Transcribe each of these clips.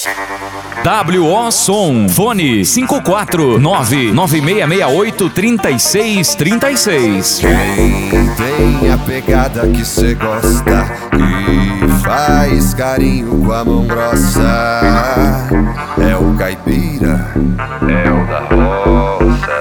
WO Som, fone 54996683636. Quem tem a pegada que cê gosta e faz carinho com a mão grossa é o caipira, é o da roça.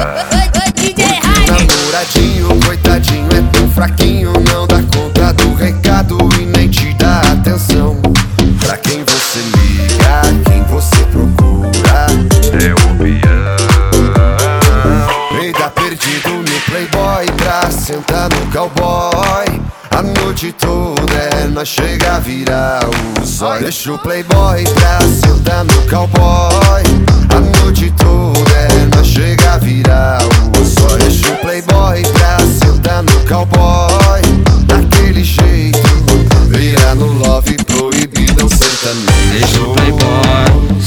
Namoradinho, coitadinho, é tão fraquinho, não dá conta do recado e nem te dá atenção. Pra quem você liga, quem você procura é o peão. Peida perdido no playboy pra sentar no cowboy. A noite toda é nós chega a virar o zóio. Deixa o playboy pra sentar no cowboy. A noite toda é nós chega a virar o zóio. Deixa o playboy pra sentar no cowboy. Daquele jeito, vira no love proibido sertanejo. Deixa o playboy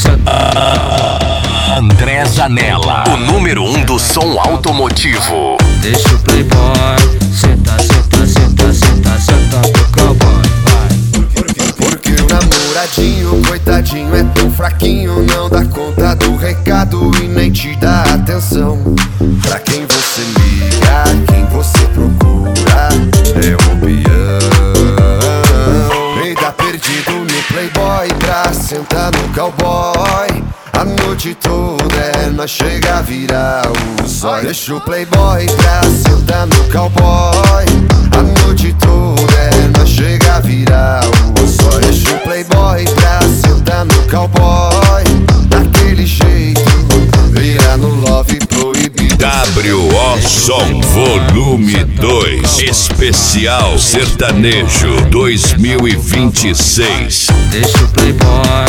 André Zanella, o número 1 do som automotivo. Deixa o playboy senta, senta, senta, senta, senta pro cowboy, vai. Porque o namoradinho, coitadinho, é tão fraquinho, não dá conta do recado e nem te dá atenção. Pra quem você liga, quem você procura é o peão. Peida perdido no playboy pra sentar no cowboy. A noite toda é nós chega a virar o zóio. Deixa o playboy pra sentar no cowboy. A noite toda é nós chega a virar o zóio. Deixa o playboy pra sentar no cowboy. Daquele jeito, vira no love proibido. WO Som Volume 2 Especial Sertanejo 2026. Deixa o playboy